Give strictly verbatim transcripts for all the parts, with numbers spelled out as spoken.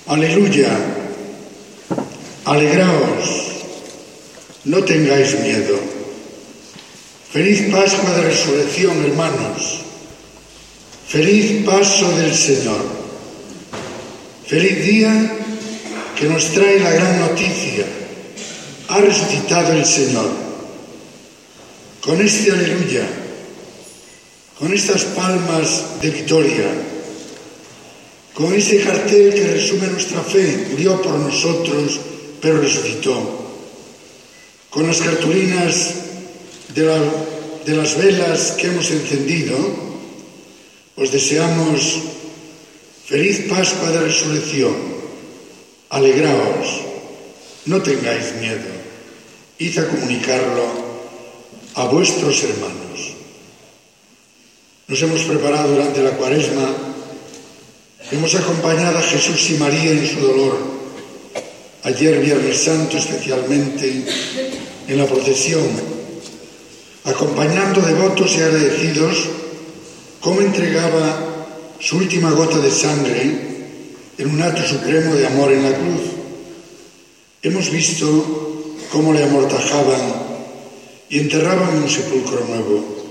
Aleluya, alegraos, no tengáis miedo. Feliz Pascua de Resurrección, hermanos. Feliz paso del Señor. Feliz día que nos trae la gran noticia. Ha resucitado el Señor. Con este aleluya, con estas palmas de victoria, con ese cartel que resume nuestra fe, murió por nosotros, pero resucitó. Con las cartulinas de, la, de las velas que hemos encendido, os deseamos feliz Pascua de Resurrección. Alegraos, no tengáis miedo. Id a comunicarlo a vuestros hermanos. Nos hemos preparado durante la Cuaresma. Hemos acompañado a Jesús y María en su dolor. Ayer, Viernes Santo, especialmente en la procesión, acompañando devotos y agradecidos cómo entregaba su última gota de sangre en un acto supremo de amor en la cruz. Hemos visto cómo le amortajaban y enterraban en un sepulcro nuevo.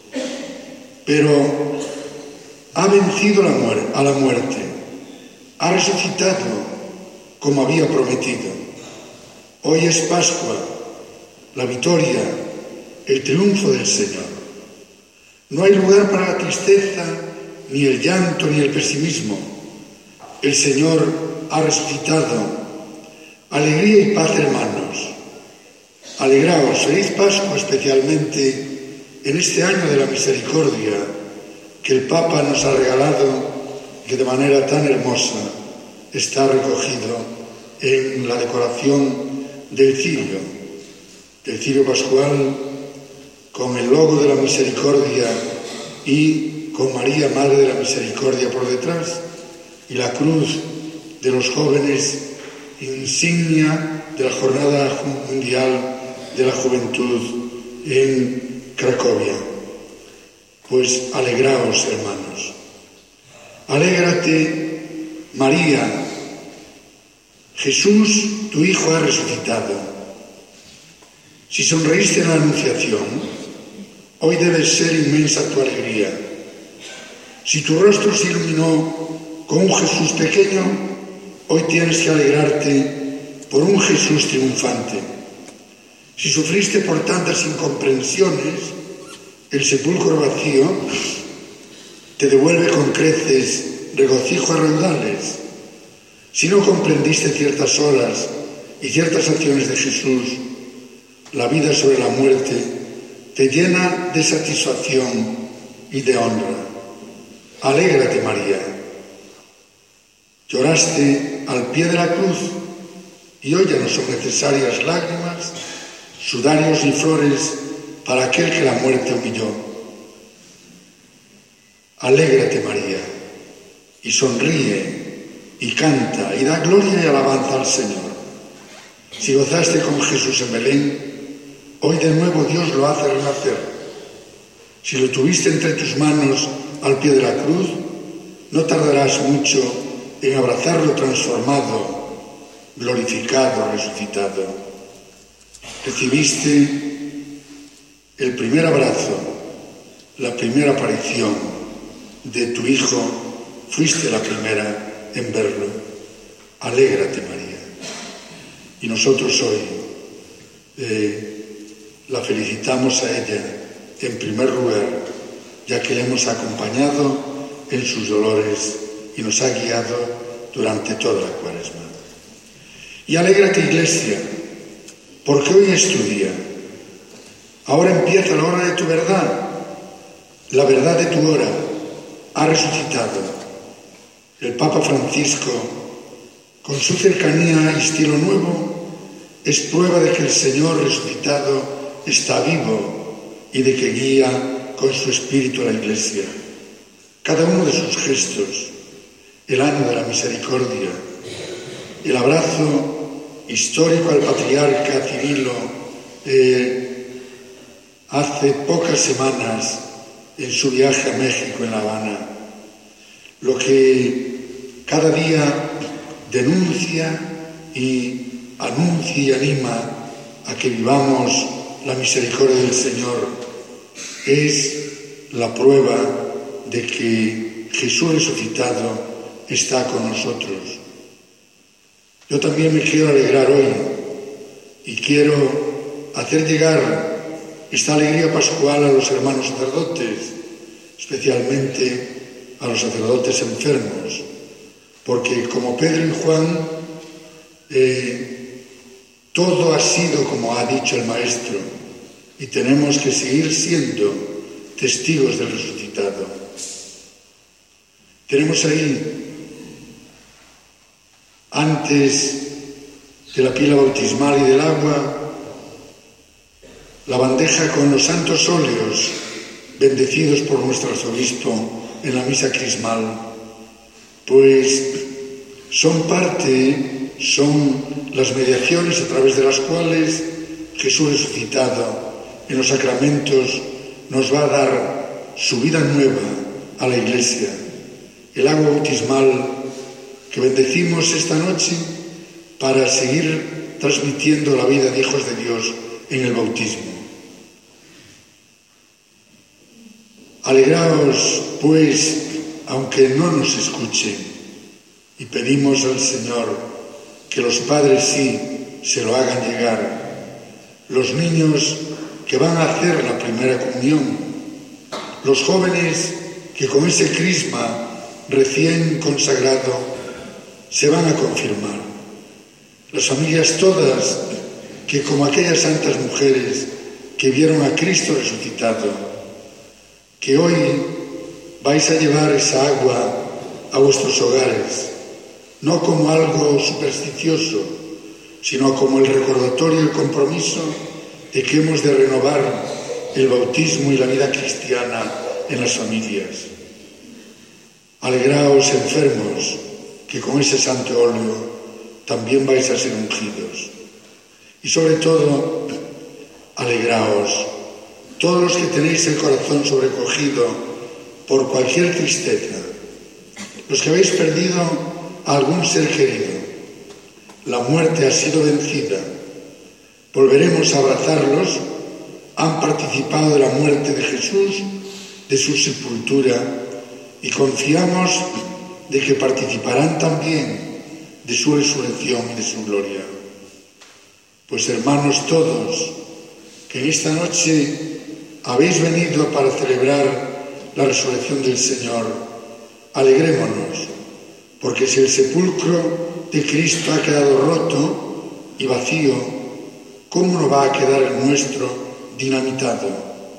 Pero ha vencido la muerte, a la muerte, ha resucitado como había prometido. Hoy es Pascua, la victoria, el triunfo del Señor. No hay lugar para la tristeza, ni el llanto, ni el pesimismo. El Señor ha resucitado. Alegría y paz, hermanos. Alegraos, feliz Pascua, especialmente en este año de la misericordia que el Papa nos ha regalado, que de manera tan hermosa está recogido en la decoración del cirio, del cirio pascual, con el logo de la misericordia y con María, Madre de la Misericordia, por detrás, y la cruz de los jóvenes, insignia de la Jornada Mundial de la Juventud en Cracovia. Pues alegraos, hermanos. Alégrate, María. Jesús, tu Hijo, ha resucitado. Si sonreíste en la Anunciación, hoy debe ser inmensa tu alegría. Si tu rostro se iluminó con un Jesús pequeño, hoy tienes que alegrarte por un Jesús triunfante. Si sufriste por tantas incomprensiones, el sepulcro vacío te devuelve con creces regocijo a raudales. Si no comprendiste ciertas horas y ciertas acciones de Jesús, la vida sobre la muerte te llena de satisfacción y de honra. Alégrate, María. Lloraste al pie de la cruz y hoy ya no son necesarias lágrimas, sudarios y flores para aquel que la muerte humilló. Alégrate, María, y sonríe, y canta, y da gloria y alabanza al Señor. Si gozaste con Jesús en Belén, hoy de nuevo Dios lo hace renacer. Si lo tuviste entre tus manos al pie de la cruz, no tardarás mucho en abrazarlo transformado, glorificado, resucitado. Recibiste el primer abrazo, la primera aparición de tu Hijo, fuiste la primera en verlo. Alégrate, María. Y nosotros hoy eh, la felicitamos a ella en primer lugar, ya que le hemos acompañado en sus dolores y nos ha guiado durante toda la Cuaresma. Y alégrate, Iglesia, porque hoy es tu día. Ahora empieza la hora de tu verdad, la verdad de tu hora. Ha resucitado. El Papa Francisco, con su cercanía y estilo nuevo, es prueba de que el Señor resucitado está vivo y de que guía con su espíritu a la Iglesia. Cada uno de sus gestos, el año de la misericordia, el abrazo histórico al patriarca Cirilo eh, hace pocas semanas en su viaje a México, en La Habana, lo que cada día denuncia y anuncia y anima a que vivamos la misericordia del Señor. Es la prueba de que Jesús resucitado está con nosotros. Yo también me quiero alegrar hoy y quiero hacer llegar esta alegría pascual a los hermanos sacerdotes, especialmente a los sacerdotes enfermos, porque como Pedro y Juan, eh, todo ha sido como ha dicho el Maestro, y tenemos que seguir siendo testigos del resucitado. Tenemos ahí, antes de la pila bautismal y del agua, la bandeja con los santos óleos bendecidos por nuestro arzobispo en la misa crismal, pues son parte, son las mediaciones a través de las cuales Jesús resucitado en los sacramentos nos va a dar su vida nueva a la Iglesia. El agua bautismal que bendecimos esta noche para seguir transmitiendo la vida de hijos de Dios en el bautismo. Alegraos, pues, aunque no nos escuchen, y pedimos al Señor que los padres sí se lo hagan llegar, los niños que van a hacer la primera comunión, los jóvenes que con ese crisma recién consagrado se van a confirmar, las familias todas que como aquellas santas mujeres que vieron a Cristo resucitado, que hoy vais a llevar esa agua a vuestros hogares, no como algo supersticioso, sino como el recordatorio y el compromiso de que hemos de renovar el bautismo y la vida cristiana en las familias. Alegraos, enfermos, que con ese santo óleo también vais a ser ungidos. Y sobre todo, alegraos, todos los que tenéis el corazón sobrecogido por cualquier tristeza, los que habéis perdido a algún ser querido, la muerte ha sido vencida, volveremos a abrazarlos, han participado de la muerte de Jesús, de su sepultura, y confiamos de que participarán también de su resurrección y de su gloria. Pues hermanos todos, que en esta noche habéis venido para celebrar la resurrección del Señor, alegrémonos, porque si el sepulcro de Cristo ha quedado roto y vacío, ¿cómo no va a quedar el nuestro dinamitado?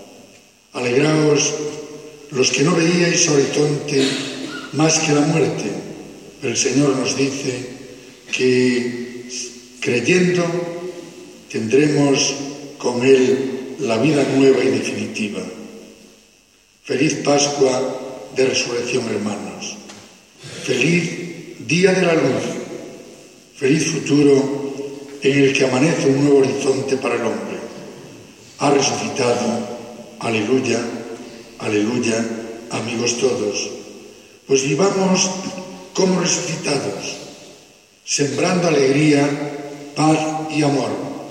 Alegraos los que no veíais horizonte más que la muerte, pero el Señor nos dice que creyendo tendremos con Él la vida nueva y definitiva. Feliz Pascua de Resurrección, hermanos. Feliz Día de la Luz. Feliz futuro en el que amanece un nuevo horizonte para el hombre. Ha resucitado. Aleluya, aleluya, amigos todos. Pues vivamos como resucitados, sembrando alegría, paz y amor.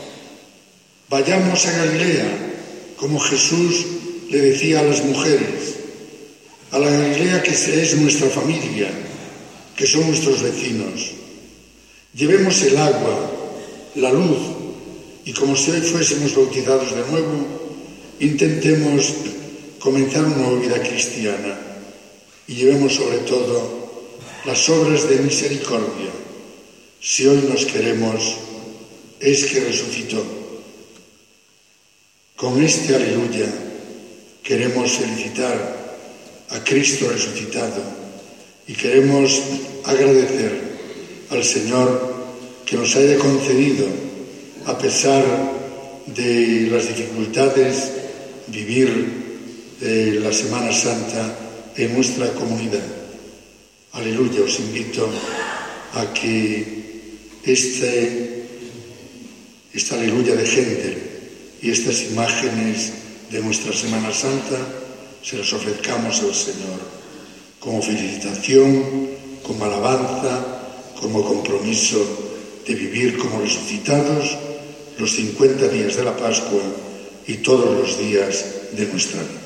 Vayamos a Galilea, como Jesús le decía a las mujeres, a la Galilea que es nuestra familia, que son nuestros vecinos. Llevemos el agua, la luz, y como si hoy fuésemos bautizados de nuevo, intentemos comenzar una nueva vida cristiana y llevemos sobre todo las obras de misericordia. Si hoy nos queremos, es que resucitó. Con este aleluya queremos felicitar a Cristo resucitado y queremos agradecer al Señor que nos haya concedido, a pesar de las dificultades, vivir eh, la Semana Santa en nuestra comunidad. Aleluya, os invito a que este, esta aleluya de Händel y estas imágenes de nuestra Semana Santa se las ofrezcamos al Señor como felicitación, como alabanza, como como compromiso de vivir como resucitados los cincuenta días de la Pascua y todos los días de nuestra vida.